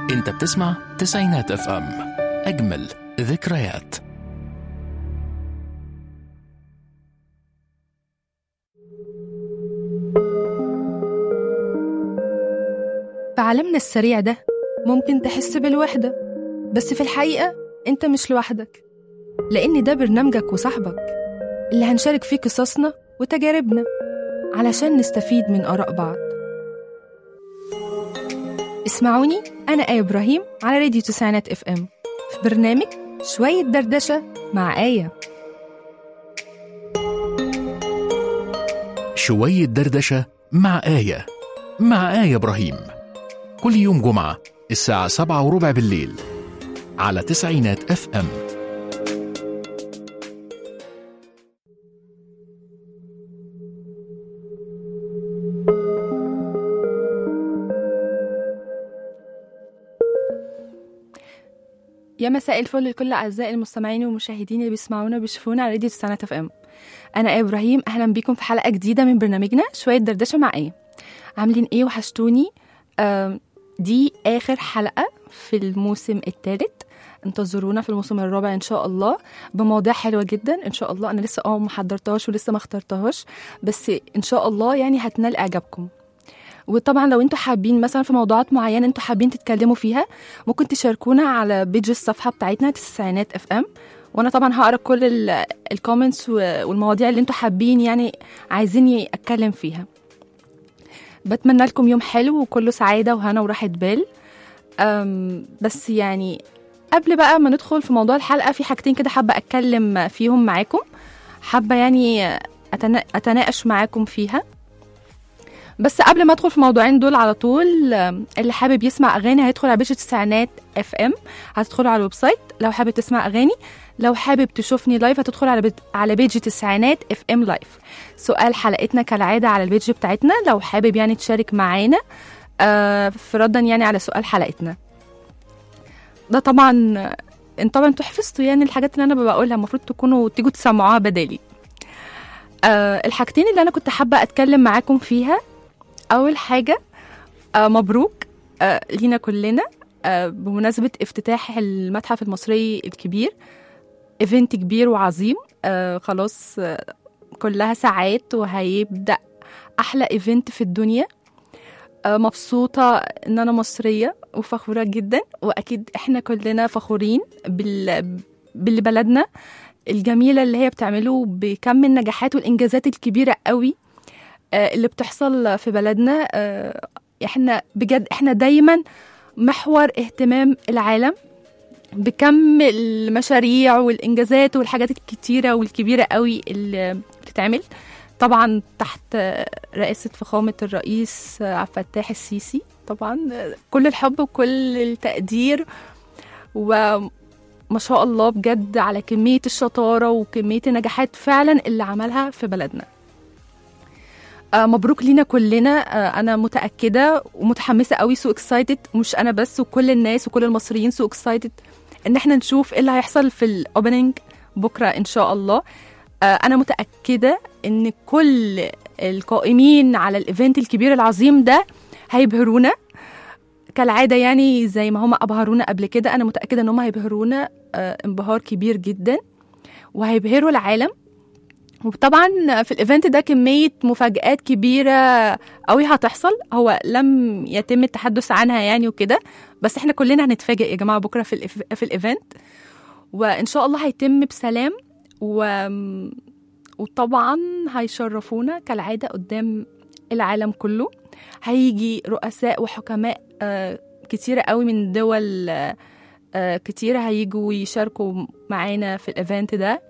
انت بتسمع تسعينات اف ام، اجمل ذكريات. في عالمنا السريع ده ممكن تحس بالوحدة، بس في الحقيقة انت مش لوحدك، لأن ده برنامجك وصاحبك اللي هنشارك فيه قصصنا وتجاربنا علشان نستفيد من آراء بعض. اسمعوني أنا آية إبراهيم على راديو تسعينات اف ام في برنامج شوية دردشة مع آية. شوية دردشة مع آية، مع آية إبراهيم، كل يوم جمعة الساعة 7:15 بالليل على تسعينات اف ام. يا مساء الفل لكل أعزائي المستمعين والمشاهدين اللي بيسمعونا وبيشوفونا على راديو تسعينات اف ام. أنا آية إبراهيم، أهلا بيكم في حلقة جديدة من برنامجنا شوية دردشة مع آية. عاملين إيه؟ وحشتوني. دي آخر حلقة في الموسم الثالث، انتظرونا في الموسم الرابع إن شاء الله بمواضيع حلوة جدا إن شاء الله. أنا لسه ما حضرتهاش ولسه ما اخترتهاش، بس إن شاء الله يعني هتنال إعجابكم. وطبعا لو انتوا حابين مثلا في موضوعات معينة انتوا حابين تتكلموا فيها، ممكن تشاركونا على بيج الصفحة بتاعتنا تسعينات اف ام، وانا طبعا هقرا كل الكومنتس والمواضيع اللي انتوا حابين يعني عايزيني اتكلم فيها. بتمنى لكم يوم حلو وكله سعادة وهنا وراحة بال. بس يعني قبل بقى ما ندخل في موضوع الحلقة، في حاجتين كده حابة اتكلم فيهم معاكم، حابة يعني اتناقش معاكم فيها. بس قبل ما ادخل في الموضوعين دول على طول، اللي حابب يسمع اغاني هيدخل على بيج تسعينات اف ام، هتدخلوا على الويب سايت لو حابب تسمع اغاني. لو حابب تشوفني لايف هتدخل على بيج تسعينات اف ام لايف. سؤال حلقتنا كالعاده على البيج بتاعتنا، لو حابب يعني تشارك معانا في ردا يعني على سؤال حلقتنا ده. طبعا انتوا حفظتوا يعني الحاجات اللي انا بقولها، المفروض تكونوا تيجوا تسمعوها بدالي. الحاجتين اللي انا كنت حابه اتكلم معاكم فيها، أول حاجة مبروك لينا كلنا بمناسبة افتتاح المتحف المصري الكبير. إيفنت كبير وعظيم، خلاص كلها ساعات وهيبدأ أحلى إيفنت في الدنيا. مبسوطة إن أنا مصرية وفخورة جدا، وأكيد إحنا كلنا فخورين بالبلدنا الجميلة اللي هي بتعمله بكم النجاحات والإنجازات الكبيرة قوي اللي بتحصل في بلدنا. احنا بجد احنا دايما محور اهتمام العالم بكم المشاريع والانجازات والحاجات الكتيره والكبيره قوي اللي بتتعمل، طبعا تحت رئاسه فخامه الرئيس عبد الفتاح السيسي. طبعا كل الحب وكل التقدير، وما شاء الله بجد على كميه الشطاره وكميه النجاحات فعلا اللي عملها في بلدنا. مبروك لينا كلنا. انا متاكده ومتحمسه قوي، سو اكسايتد، مش انا بس، وكل الناس وكل المصريين سو اكسايتد ان احنا نشوف ايه اللي هيحصل في الاوبننج بكره ان شاء الله. انا متاكده ان كل القائمين على الايفنت الكبير العظيم ده هيبهرونا كالعاده، يعني زي ما هم ابهرونا قبل كده. انا متاكده ان هم هيبهرونا انبهار كبير جدا وهيبهروا العالم. وطبعا في الايفنت ده كمية مفاجآت كبيرة قوي هتحصل، هو لم يتم التحدث عنها يعني وكده، بس احنا كلنا هنتفاجئ يا جماعة بكرة في الايفنت، وان شاء الله هيتم بسلام. وطبعا هيشرفونا كالعادة قدام العالم كله. هيجي رؤساء وحكماء كتيرة قوي من دول كتيرة هيجوا يشاركوا معانا في الايفنت ده،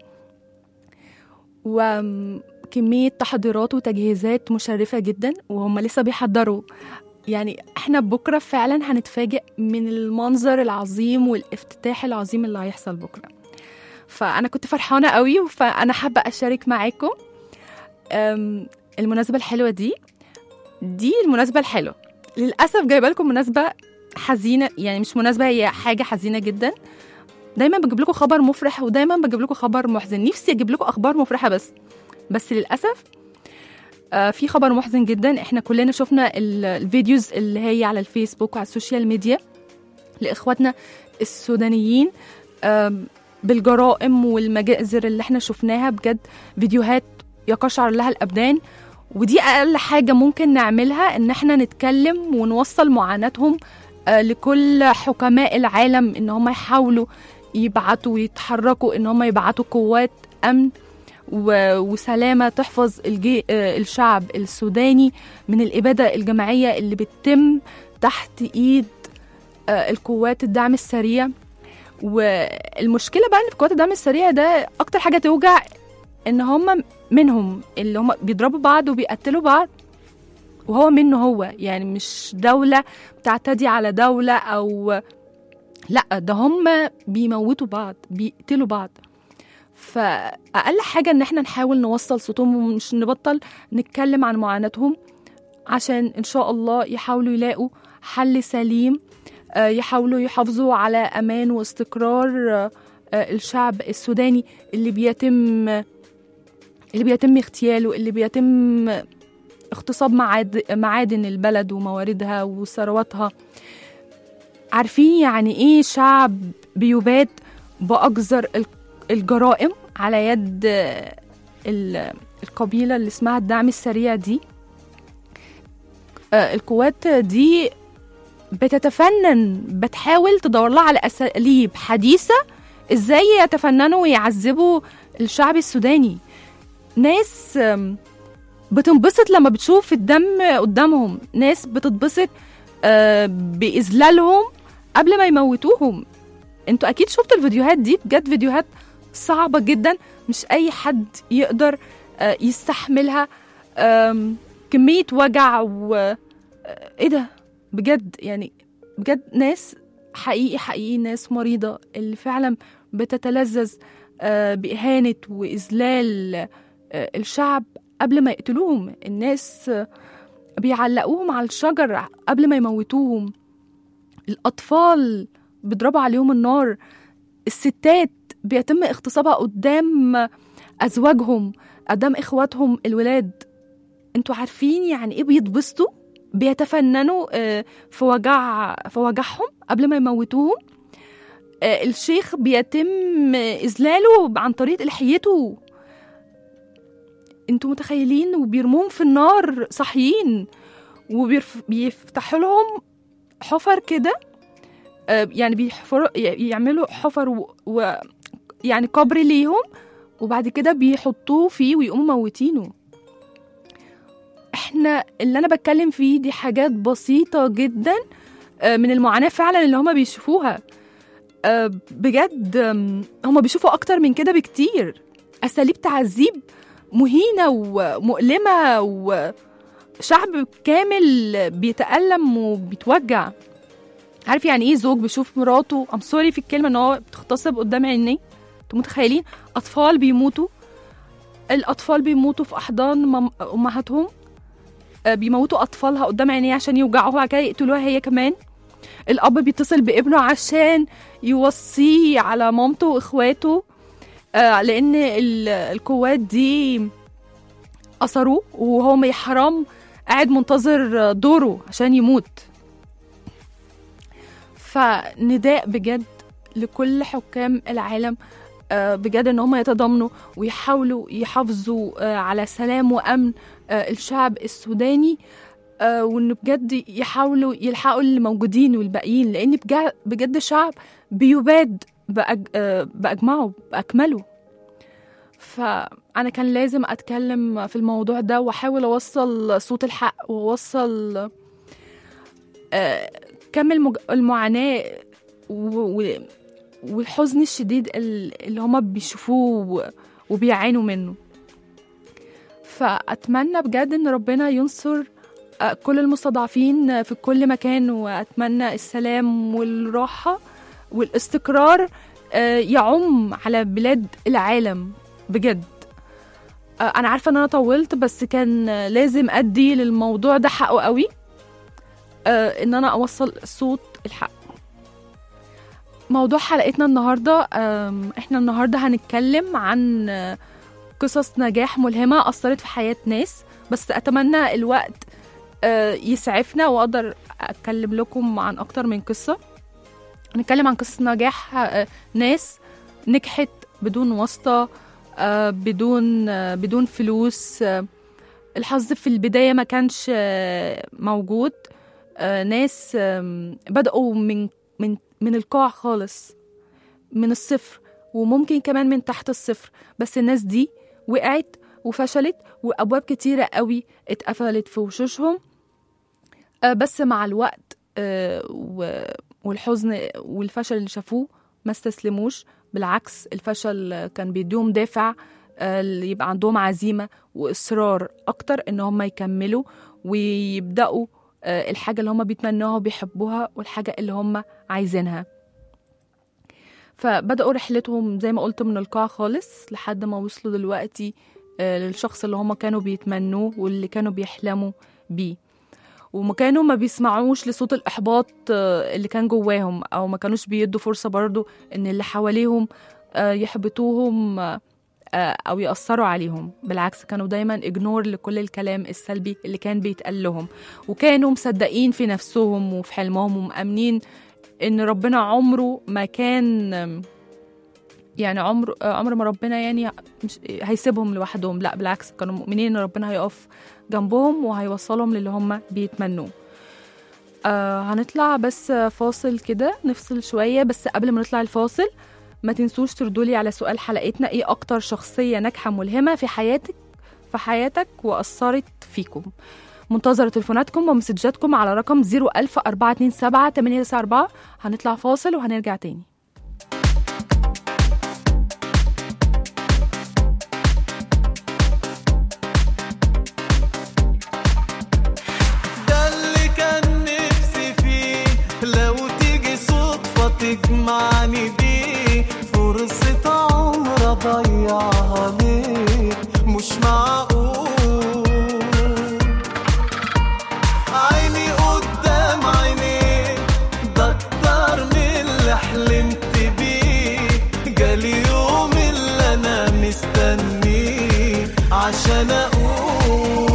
وكمية تحضيرات وتجهيزات مشرفة جدا وهم لسه بيحضروا. يعني احنا بكرة فعلا هنتفاجئ من المنظر العظيم والافتتاح العظيم اللي هيحصل بكرة. فأنا كنت فرحانة قوي، فأنا حابة أشارك معاكم المناسبة الحلوة دي المناسبة الحلوة. للأسف جايبة لكم مناسبة حزينة، يعني مش مناسبة، هي حاجة حزينة جدا. دايما بجيب لكم خبر مفرح ودايما بجيب لكم خبر محزن، نفسي اجيب لكم اخبار مفرحه بس للاسف في خبر محزن جدا. احنا كلنا شفنا الفيديوز اللي هي على الفيسبوك وعلى السوشيال ميديا لإخواتنا السودانيين بالجرائم والمجازر اللي احنا شفناها. بجد فيديوهات يقشعر لها الأبدان، ودي أقل حاجة ممكن نعملها، إن احنا نتكلم ونوصل معاناتهم لكل حكماء العالم، إن هم يحاولوا يبعتوا ويتحركوا، إن هم يبعتوا قوات أمن وسلامة تحفظ الشعب السوداني من الإبادة الجماعية اللي بتتم تحت إيد القوات الدعم السريع. والمشكلة بقى إن في قوات الدعم السريع ده أكتر حاجة توجع، إن هم منهم اللي هم بيضربوا بعض وبيقتلوا بعض، وهو منه هو، يعني مش دولة بتعتدي على دولة أو لأ، ده هم بيموتوا بعض بيقتلوا بعض. فأقل حاجة إن احنا نحاول نوصل صوتهم ومش نبطل نتكلم عن معاناتهم، عشان إن شاء الله يحاولوا يلاقوا حل سليم، يحاولوا يحافظوا على أمان واستقرار الشعب السوداني اللي بيتم اغتياله، اللي بيتم اغتصاب معادن البلد ومواردها وثرواتها. عارفين يعني إيه شعب بيباد بأجزر الجرائم على يد القبيلة اللي اسمها الدعم السريع دي؟ القوات دي بتتفنن، بتحاول تدور لها على أساليب حديثة إزاي يتفننوا ويعذبوا الشعب السوداني. ناس بتنبسط لما بتشوف الدم قدامهم، ناس بتتبسط بإذلالهم قبل ما يموتوهم. انتوا أكيد شفتوا الفيديوهات دي، بجد فيديوهات صعبة جدا، مش أي حد يقدر يستحملها. كمية وجع إيه ده بجد، يعني بجد ناس حقيقي ناس مريضة اللي فعلا بتتلذذ بإهانة وإذلال الشعب قبل ما يقتلوهم. الناس بيعلقوهم على الشجر قبل ما يموتوهم، الأطفال بيضربوا عليهم النار، الستات بيتم اغتصابها قدام أزواجهم، قدام إخواتهم الولاد. انتوا عارفين يعني إيه بيتبسطوا؟ بيتفننوا في وجعهم قبل ما يموتوهم. الشيخ بيتم إذلاله عن طريق لحيته، انتوا متخيلين؟ وبيرموهم في النار صحيين، وبيفتحوا لهم حفر كده، يعني يعملوا حفر يعني قبر ليهم، وبعد كده بيحطوه فيه ويقوموا موتينه. احنا اللي انا بتكلم فيه دي حاجات بسيطة جدا من المعاناة فعلا اللي هما بيشوفوها. بجد هما بيشوفوا اكتر من كده بكتير، اساليب تعذيب مهينة ومؤلمة، وشعب كامل بيتألم وبيتوجع. عارف يعني ايه زوج بيشوف مراته سوري في الكلمة ان هو بتغتصب قدام عينيه؟ انتوا متخيلين؟ اطفال بيموتوا، الاطفال بيموتوا في احضان امهاتهم، بيموتوا اطفالها قدام عينيه عشان يوجعوها وبعد كده يقتلوها هي كمان. الاب بيتصل بابنه عشان يوصيه على مامته واخواته، لان القوات دي أسروه وهو حرام قاعد منتظر دوره عشان يموت. فنداء بجد لكل حكام العالم بجد ان هم يتضامنوا ويحاولوا يحافظوا على سلام وامن الشعب السوداني، وان بجد يحاولوا يلحقوا اللي موجودين والباقيين، لان بجد شعب بيباد باجمعه باكمله. فانا كان لازم اتكلم في الموضوع ده واحاول اوصل صوت الحق واوصل كم المعاناة والحزن الشديد اللي هما بيشوفوه وبيعانوا منه. فأتمنى بجد إن ربنا ينصر كل المستضعفين في كل مكان، وأتمنى السلام والراحة والاستقرار يعم على بلاد العالم بجد. أنا عارفة إن أنا طولت، بس كان لازم أدي للموضوع ده حقه قوي، إن أنا أوصل صوت الحق. موضوع حلقتنا النهاردة، إحنا النهاردة هنتكلم عن قصص نجاح ملهمة أثرت في حياة ناس، بس أتمنى الوقت يسعفنا وأقدر أتكلم لكم عن أكتر من قصة. هنتكلم عن قصص نجاح ناس نجحت بدون واسطة، بدون فلوس. الحظ في البداية ما كانش موجود. ناس بدأوا من القاع خالص، من الصفر، وممكن كمان من تحت الصفر، بس الناس دي وقعت وفشلت، وأبواب كتيرة قوي اتقفلت في وشوشهم. بس مع الوقت والحزن والفشل اللي شافوه ما استسلموش. بالعكس، الفشل كان بيديهم دافع يبقى عندهم عزيمة وإصرار أكتر إن هم يكملوا ويبدأوا الحاجة اللي هم بيتمنوها وبيحبوها والحاجة اللي هم عايزينها. فبدأوا رحلتهم زي ما قلت من القاع خالص لحد ما وصلوا دلوقتي للشخص اللي هم كانوا بيتمنوه واللي كانوا بيحلموا بيه. وما كانوا ما بيسمعوش لصوت الإحباط اللي كان جواهم، أو ما كانوش بيدوا فرصة برضو إن اللي حواليهم يحبطوهم أو يأثروا عليهم. بالعكس، كانوا دايما إجنور لكل الكلام السلبي اللي كان بيتقال لهم، وكانوا مصدقين في نفسهم وفي حلمهم ومأمنين إن ربنا عمره ما كان يعني عمر ما ربنا يعني مش هيسيبهم لوحدهم. لا بالعكس، كانوا مؤمنين إن ربنا هيقف جنبهم وهيوصلهم للي هم بيتمنوه. هنطلع بس فاصل كده نفصل شوية. بس قبل ما نطلع الفاصل ما تنسوش تردولي على سؤال حلقتنا: ايه اكتر شخصية ناجحة ملهمة في حياتك وأثرت فيكم؟ منتظرة تليفوناتكم ومسجاتكم على رقم 01427 هنطلع فاصل وهنرجع تاني. تجمعني بيه فرصة عمر ضيعها ليه؟ مش معقول عيني قدام عينيك، ده اكتر من اللي حلمت بيه. جالي يوم اللي انا مستنيه عشان اقول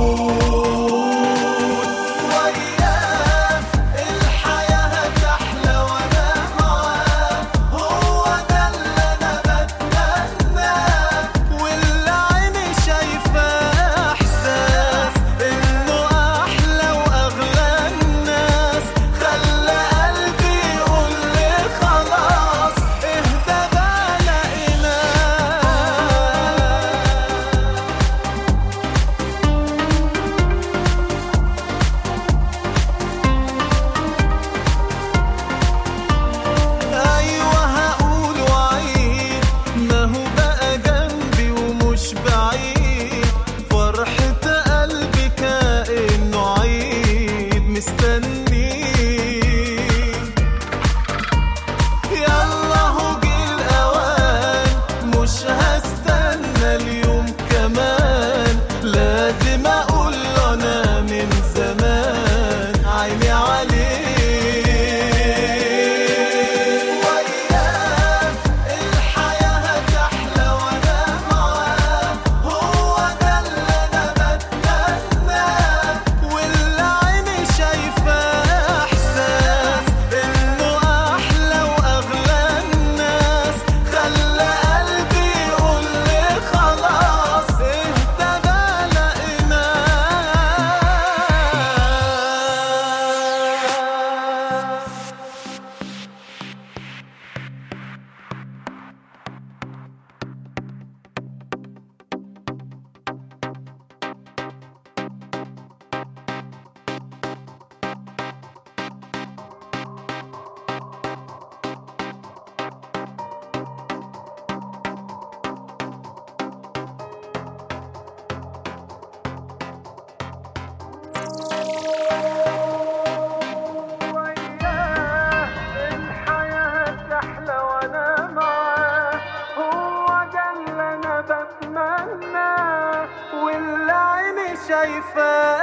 شايفة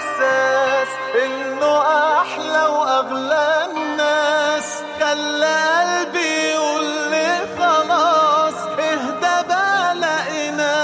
إحساس إنه أحلى وأغلى الناس، خلى قلبي يقول لي خلاص اهدى بلاقينا.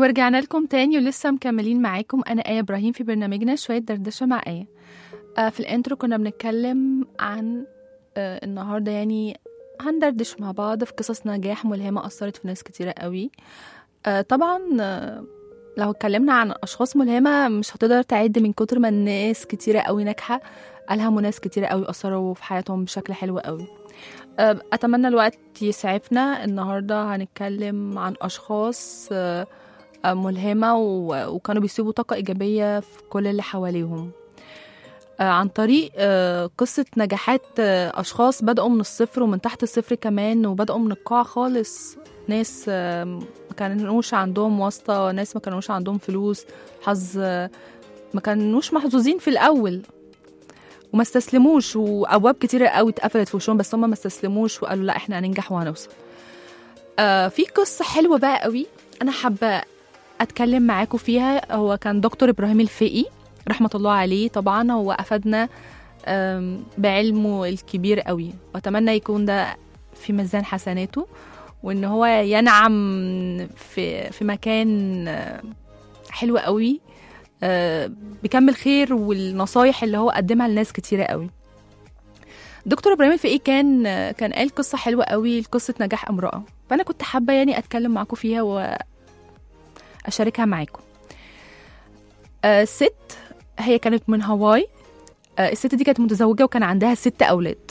ورجعنا لكم تاني ولسه مكملين معاكم. أنا آية إبراهيم في برنامجنا شوية دردشة مع آية. في الانترو كنا بنتكلم عن النهاردة يعني هندردش مع بعض في قصص نجاح ملهمة أثرت في ناس كتيرة قوي. طبعا لو اتكلمنا عن أشخاص ملهمة مش هتقدر تعد من كتر ما الناس كتيرة قوي ناجحة ألهموا ناس كتيرة قوي أثروا في حياتهم بشكل حلو قوي. أتمنى الوقت يسعفنا. النهاردة هنتكلم عن أشخاص ملهمة وكانوا بيسيبوا طاقة إيجابية في كل اللي حواليهم عن طريق قصة نجاحات أشخاص بدأوا من الصفر ومن تحت الصفر كمان، وبدأوا من القاع خالص. ناس ما كانوش عندهم واسطة، ناس ما كانوش عندهم فلوس، حظ، ما كانوش محظوظين في الأول وما استسلموش، وأبواب كتيرة قوي اتقفلت في وشهم بس هم ما استسلموش وقالوا لا احنا هننجح وهنوصل. في قصة حلوة بقى قوي أنا حابة أتكلم معاكم فيها. هو كان دكتور إبراهيم الفقي رحمة الله عليه. طبعا هو أفادنا بعلمه الكبير قوي، وأتمنى يكون ده في ميزان حسناته، وإن هو ينعم في مكان حلو قوي بكمل خير والنصايح اللي هو قدمها لناس كتيرة قوي. دكتور إبراهيم الفقي كان قال قصة حلوة قوي، قصة نجاح امرأة، فأنا كنت حابة يعني أتكلم معاكم فيها وأشاركها معاكم. ست هي كانت من هاواي. الست دي كانت متزوجة وكان عندها 6 أولاد.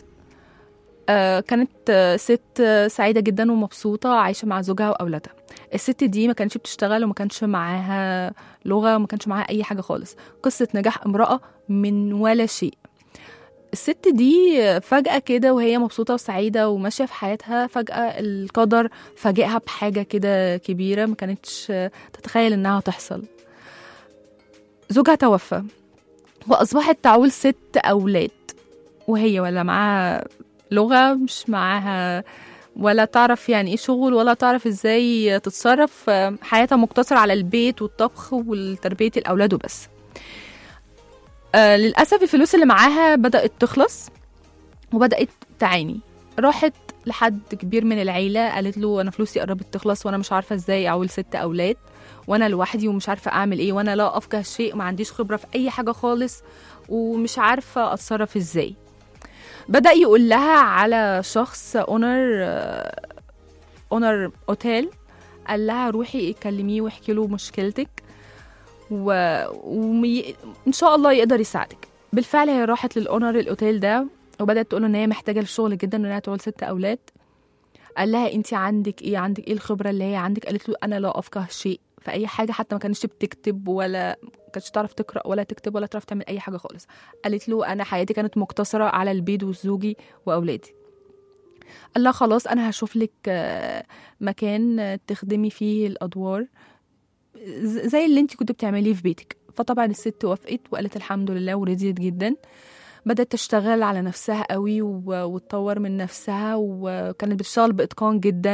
كانت ست سعيدة جدا ومبسوطة عايشة مع زوجها وأولادها. الست دي ما كانتش بتشتغل وما كانش معاها لغة وما كانش معاها أي حاجة خالص. قصة نجاح امرأة من ولا شيء. الست دي فجأة كده وهي مبسوطة وسعيدة وماشية في حياتها، فجأة القدر فاجئها بحاجة كده كبيرة ما كانتش تتخيل إنها تحصل. زوجها توفى وأصبحت تعول 6 أولاد، وهي ولا معاها لغة، مش معاها ولا تعرف يعني إيه شغل، ولا تعرف إزاي تتصرف. حياتها مقتصرة على البيت والطبخ وتربية الأولاد وبس. للأسف الفلوس اللي معاها بدأت تخلص وبدأت تعاني. راحت لحد كبير من العيلة قالت له أنا فلوسي قربت تخلص وأنا مش عارفة إزاي أعول 6 أولاد وأنا لوحدي ومش عارفة أعمل إيه، وأنا لا أفقه شيء، ما عنديش خبرة في أي حاجة خالص ومش عارفة أتصرف إزاي. بدأ يقول لها على شخص أونر أوتيل. قال لها روحي كلميه واحكي له مشكلتك وإن شاء الله يقدر يساعدك. بالفعل هي راحت للأونر الأوتيل ده وبدأت تقول إن هي محتاجة الشغل جدا وإنها تعول 6 أولاد. قال لها أنت عندك إيه الخبرة اللي هي عندك؟ قالت له أنا لا أفقه شيء في أي حاجة، حتى ما كانتش بتكتب ولا كانتش تعرف تقرأ ولا تكتب ولا تعرف تعمل أي حاجة خالص. قالت له أنا حياتي كانت مقتصرة على البيت وزوجي وأولادي. قال لها خلاص أنا هشوف لك مكان تخدمي فيه الأدوار زي اللي انت كنت بتعمليه في بيتك. فطبعا الست وافقت وقالت الحمد لله ورضيت جدا. بدأت تشتغل على نفسها قوي وتطور من نفسها، وكانت بتشتغل بإتقان جدا،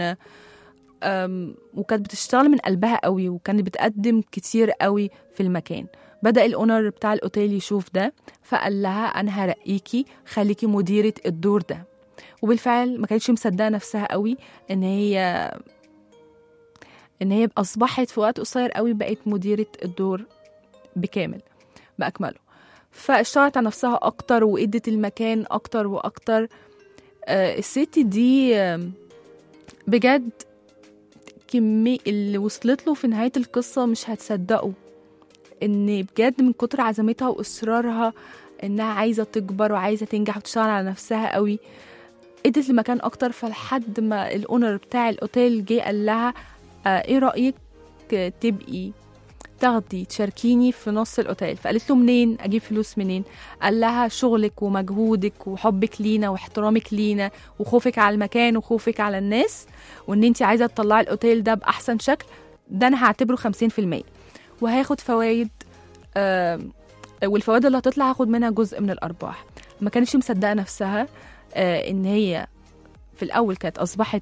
وكانت بتشتغل من قلبها قوي، وكانت بتقدم كتير قوي في المكان. بدأ الأونر بتاع الأوتيل يشوف ده فقال لها أنا هرقيكي خليكي مديرة الدور ده. وبالفعل ما كانتش مصدقة نفسها قوي إن هي أصبحت في وقت قصير قوي بقت مديرة الدور بكامل بأكمله. فاشتغلت على نفسها أكتر وإدت المكان أكتر وأكتر. الست دي بجد كمية اللي وصلت له في نهاية القصة مش هتصدقوا، إن بجد من كتر عزمتها وإصرارها إنها عايزة تكبر وعايزة تنجح وتشتغل على نفسها قوي إدت المكان أكتر. فلحد ما الأونر بتاع الأوتيل جه قال لها ايه رأيك تبقي تاخدي تشاركيني في نص الأوتيل؟ فقالت له منين أجيب فلوس منين؟ قال لها شغلك ومجهودك وحبك لينا واحترامك لينا وخوفك على المكان وخوفك على الناس وان انت عايزة تطلعي الأوتيل ده بأحسن شكل، ده أنا هعتبره 50% وهاخد فوايد، والفوائد اللي هتطلع هاخد منها جزء من الأرباح. ما كانتش مصدقة نفسها ان هي في الأول كانت أصبحت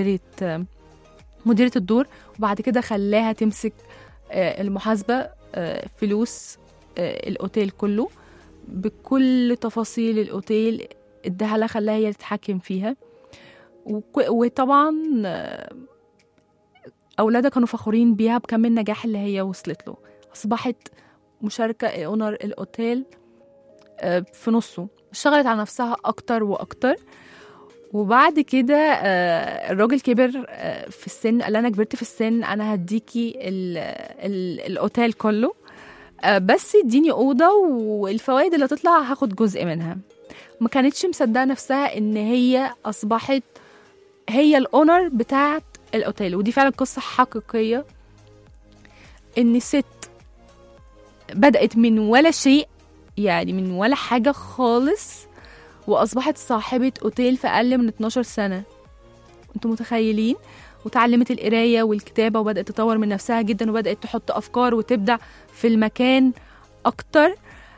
مديرة الدور، وبعد كده خلاها تمسك المحاسبة، فلوس الأوتيل كله بكل تفاصيل الأوتيل اداها لها، خلاها هي تتحكم فيها. وطبعا أولادها كانوا فخورين بيها بكم النجاح اللي هي وصلت له. أصبحت مشاركة أونر الأوتيل في نصه، اشتغلت على نفسها أكتر وأكتر. وبعد كده الراجل كبر في السن، قال أنا كبرت في السن، أنا هديكي الأوتيل كله، بس اديني أوضة والفوائد اللي تطلع هاخد جزء منها. ما كانتش مصدقة نفسها إن هي أصبحت هي الأونر بتاعت الأوتيل. ودي فعلا قصة حقيقية، إن ست بدأت من ولا شيء، يعني من ولا حاجة خالص، وأصبحت صاحبة أوتيل في أقل من 12 سنة. أنتم متخيلين؟ وتعلمت القراية والكتابة وبدأت تطور من نفسها جدا، وبدأت تحط أفكار وتبدع في المكان أكتر،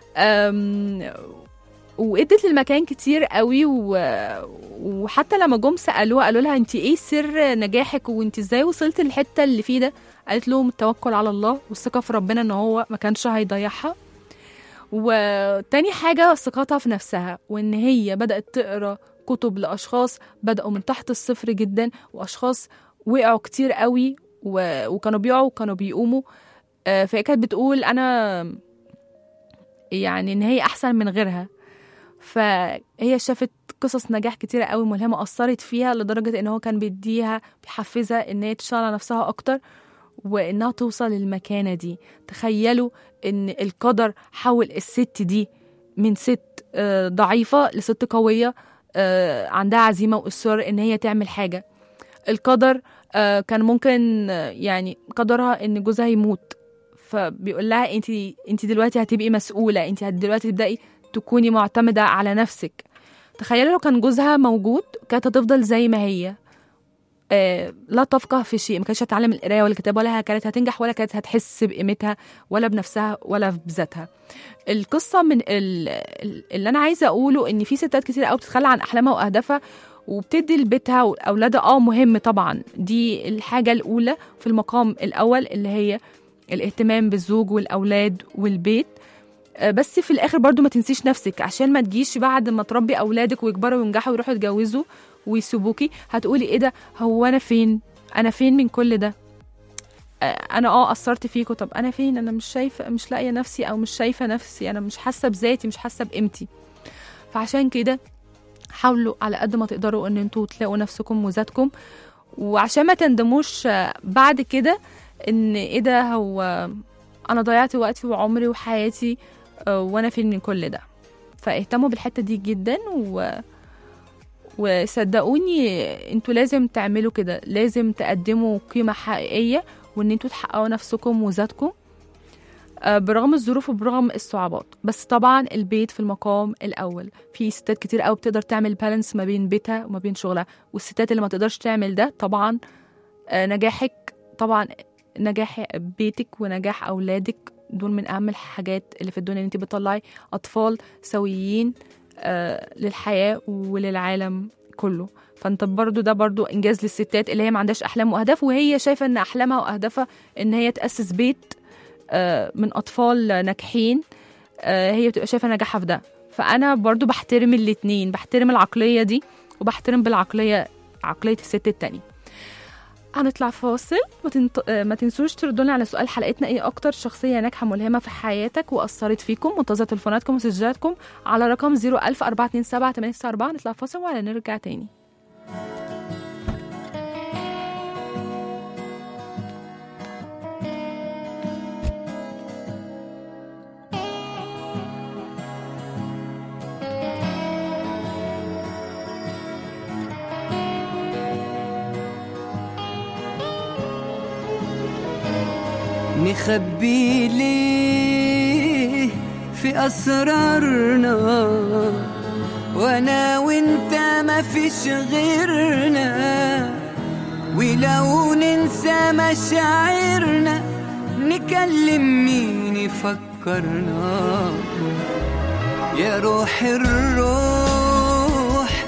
وإدت للمكان كتير قوي. وحتى لما جم سألوها قالوا لها انت ايه سر نجاحك وانت ازاي وصلت للحتة اللي فيه ده؟ قالت لهم التوكل على الله والثقة في ربنا ان هو ما كانش هيضيعها. وتاني حاجة ثقتها في نفسها، وان هي بدأت تقرأ كتب لأشخاص بدأوا من تحت الصفر جدا، وأشخاص وقعوا كتير قوي وكانوا بيقعوا وكانوا بيقوموا. فهي كانت بتقول أنا يعني إن هي أحسن من غيرها. فهي شافت قصص نجاح كتيرة قوي ملهمة أثرت فيها، لدرجة إن هو كان بيديها بيحفزها إن هي تشتغل على نفسها أكتر وإنها توصل للمكانة دي. تخيلوا إن القدر حول الست دي من ست ضعيفة لست قوية عندها عزيمة وإصرار إن هي تعمل حاجة. القدر كان ممكن يعني قدرها إن جوزها يموت، فبيقول لها انت دلوقتي هتبقي مسؤولة، انت دلوقتي تبدأي تكوني معتمدة على نفسك. تخيلوا لو كان جوزها موجود كانت هتفضل زي ما هي، لا تفقه في شيء، ما كانتش هتتعلم القراية ولا الكتابة، ولا كانت هتنجح، ولا كانت هتحس بقيمتها ولا بنفسها ولا بذاتها. القصة من اللي أنا عايزة أقوله إن في ستات كتير قوي بتتخلى عن أحلامها وأهدافها وبتدي لبيتها وأولادها. مهم طبعا، دي الحاجة الأولى في المقام الأول اللي هي الاهتمام بالزوج والأولاد والبيت. بس في الآخر برضو ما تنسيش نفسك، عشان ما تجيش بعد ما تربي أولادك ويكبروا وينجحوا ويروحوا يتجوزوا ويسيبوكي هتقولي إيه ده، هو أنا فين من كل ده؟ أنا قصرت فيكم، طب أنا فين؟ أنا مش شايفة، مش لاقية نفسي، أو مش شايفة نفسي، أنا مش حاسة بذاتي، مش حاسة بقيمتي. فعشان كده حاولوا على قد ما تقدروا ان انتوا تلاقوا نفسكم وذاتكم، وعشان ما تندموش بعد كده ان ايه ده، هو انا ضيعت وقتي وعمري وحياتي وانا فين من كل ده. فاهتموا بالحتة دي جدا، وصدقوني انتوا لازم تعملوا كده، لازم تقدموا قيمة حقيقية وان انتوا تحققوا نفسكم وذاتكم برغم الظروف وبرغم الصعوبات. بس طبعا البيت في المقام الأول. في ستات كتير قوي بتقدر تعمل بالانس ما بين بيتها وما بين شغلها، والستات اللي ما تقدرش تعمل ده طبعا نجاحك، طبعا نجاح بيتك ونجاح أولادك دول من أهم الحاجات اللي في الدنيا، ان انت بتطلعي أطفال سويين للحياة وللعالم كله. فانت برضو ده برضو إنجاز للستات اللي هي ما عندهاش أحلام وأهداف، وهي شايفة ان أحلامها وأهدافها ان هي تأسس بيت من أطفال ناجحين، هي بتبقى شايفة نجاحها في ده. فأنا برضو بحترم الاتنين، بحترم العقلية دي وبحترم عقلية الست التانية. هنطلع فاصل. ما تنسوش تردونا على سؤال حلقتنا، ايه أكتر شخصية ناجحة ملهمة في حياتك وأثرت فيكم؟ منتظر تليفوناتكم ومسجاتكم على رقم 01427 نطلع فاصل وعلى نرجع تاني. نخبي ليه في أسرارنا، وأنا وإنت ما فيش غيرنا، ولو ننسى مشاعرنا نكلم مين يفكرنا؟ يا روح الروح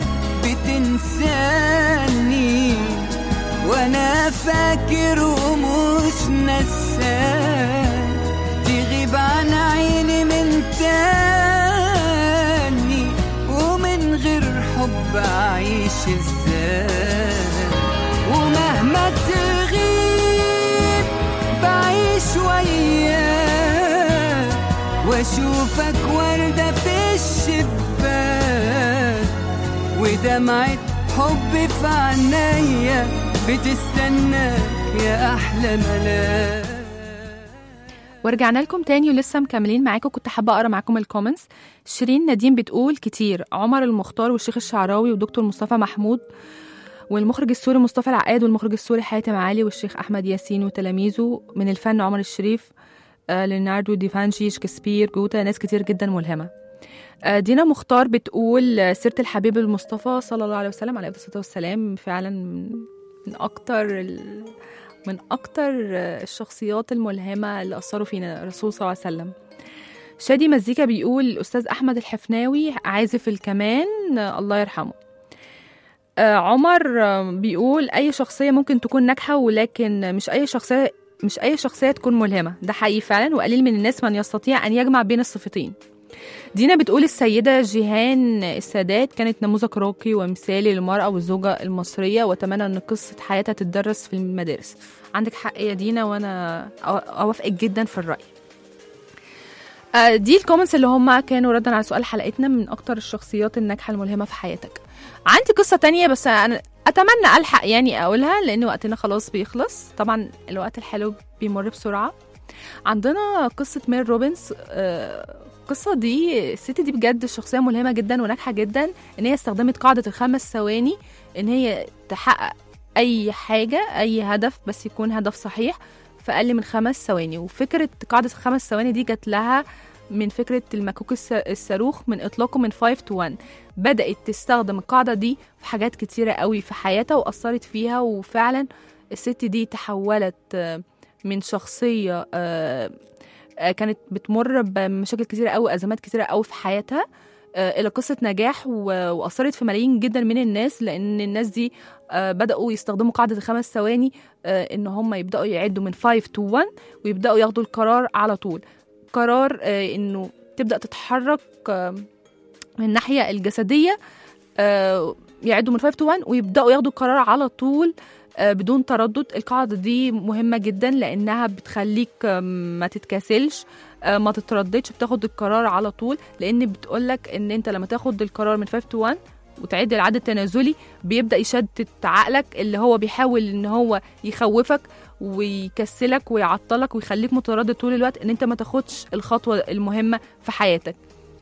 بتنساني وانا فاكر ومش نسان، تغيب عن عيني من تاني، ومن غير حب اعيش ازاي؟ ومهما تغيب واشوفك وردة في الشباك ودمعة حب في عينيا بتستناك يا احلى ملاك. ورجعنا لكم تاني ولسه مكملين معاكم. كنت حابة أقرأ معاكم الكومنتس. شيرين نديم بتقول كتير عمر المختار والشيخ الشعراوي ودكتور مصطفى محمود والمخرج السوري مصطفى العقاد والمخرج السوري حاتم علي والشيخ أحمد ياسين وتلاميذه. من الفن عمر الشريف، ليوناردو ديفانشي، شكسبير، جوتا، ناس كتير جدا ملهمة. دينا مختار بتقول سيرة الحبيب المصطفى صلى الله عليه وسلم عليه الصلاة والسلام فعلا من أكتر الشخصيات الملهمة اللي أثروا فينا الرسول صلى الله عليه وسلم. شادي مزيكا بيقول الأستاذ أحمد الحفناوي عازف الكمان الله يرحمه. عمر بيقول أي شخصية ممكن تكون ناجحة ولكن مش أي شخصية تكون ملهمة. ده حقيقي فعلا، وقليل من الناس من يستطيع أن يجمع بين الصفتين. دينا بتقول السيدة جيهان السادات كانت نموذج راقي ومثالي للمرأة والزوجة المصرية، وأتمنى أن قصة حياتها تدرس في المدارس. عندك حق يا دينا، وأنا أوافقك جدا في الرأي. دي الكومنتس اللي هم كانوا ردا على سؤال حلقتنا من أكتر الشخصيات الناجحة الملهمة في حياتك. عندي قصة تانية بس أنا أتمنى ألحق يعني أقولها لأن وقتنا خلاص بيخلص. طبعا الوقت الحلو بيمر بسرعة. عندنا قصة مير روبنز. القصة دي الست دي بجد شخصية ملهمة جدا وناجحة جدا، ان هي استخدمت قاعدة 5 ثواني ان هي تحقق اي حاجة اي هدف بس يكون هدف صحيح في اقل من 5 ثواني. وفكرة قاعدة 5 ثواني دي جات لها من فكرة المكوك الصاروخ من اطلاقه من 5 to 1. بدأت تستخدم القاعدة دي في حاجات كتيرة قوي في حياتها وأثرت فيها، وفعلا الست دي تحولت من شخصية كانت بتمر بمشاكل كتيرة قوي، أزمات كتيرة قوي في حياتها، إلى قصة نجاح وأثرت في ملايين جدا من الناس، لأن الناس دي بدأوا يستخدموا قاعدة 5 ثواني إن هم يبدأوا يعدوا من 5 to 1 ويبدأوا ياخدوا القرار على طول. قرار إنه تبدأ تتحرك من الناحية الجسدية، يعدوا من 5 to 1 ويبدأوا ياخدوا القرار على طول بدون تردد. القاعدة دي مهمة جدا لأنها بتخليك ما تتكاسلش، ما تترددش، بتاخد القرار على طول، لأن بتقولك إن أنت لما تاخد القرار من 5 to 1 وتعد العد التنازلي بيبدأ يشتت عقلك اللي هو بيحاول إن هو يخوفك ويكسلك ويعطلك ويخليك متردد طول الوقت إن أنت ما تاخدش الخطوة المهمة في حياتك.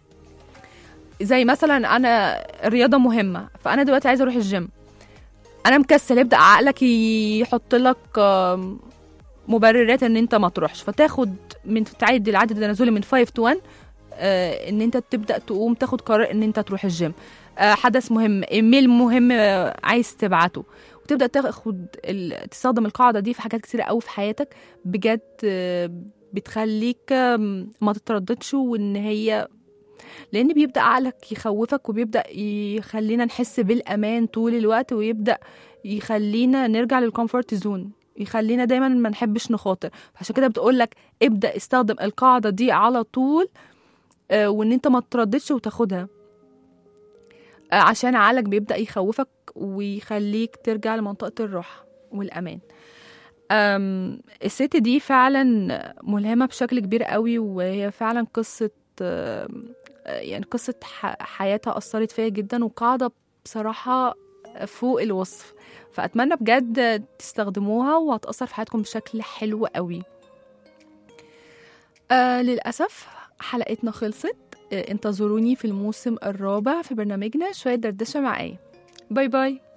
زي مثلا أنا الرياضة مهمة، فأنا دلوقتي عايزة أروح الجيم، انا مكسل، يبدا عقلك يحط لك مبررات ان انت ما تروحش، فتاخد من تعدي العدد التنازلي من 5 to 1 ان انت تبدا تقوم تاخد قرار ان انت تروح الجيم. حدث مهم، ايميل مهم عايز تبعته، وتبدا تستخدم القاعده دي في حاجات كتيره قوي في حياتك. بجد بتخليك ما تترددش، وان هي لأن بيبدأ عقلك يخوفك وبيبدأ يخلينا نحس بالأمان طول الوقت، ويبدأ يخلينا نرجع للكومفورت زون، يخلينا دايما ما نحبش نخاطر. فعشان كده بتقولك ابدأ استخدم القاعدة دي على طول، وان انت ما ترددش وتاخدها، عشان عقلك بيبدأ يخوفك ويخليك ترجع لمنطقة الراحة والأمان. الست دي فعلا ملهمة بشكل كبير قوي، وهي فعلا قصة يعني قصة حياتها أثرت فيها جدا، وقاعدة بصراحة فوق الوصف. فأتمنى بجد تستخدموها وهتأثر في حياتكم بشكل حلو قوي. للأسف حلقتنا خلصت. انتظروني في الموسم الرابع في برنامجنا شوية دردشة مع آية. باي باي.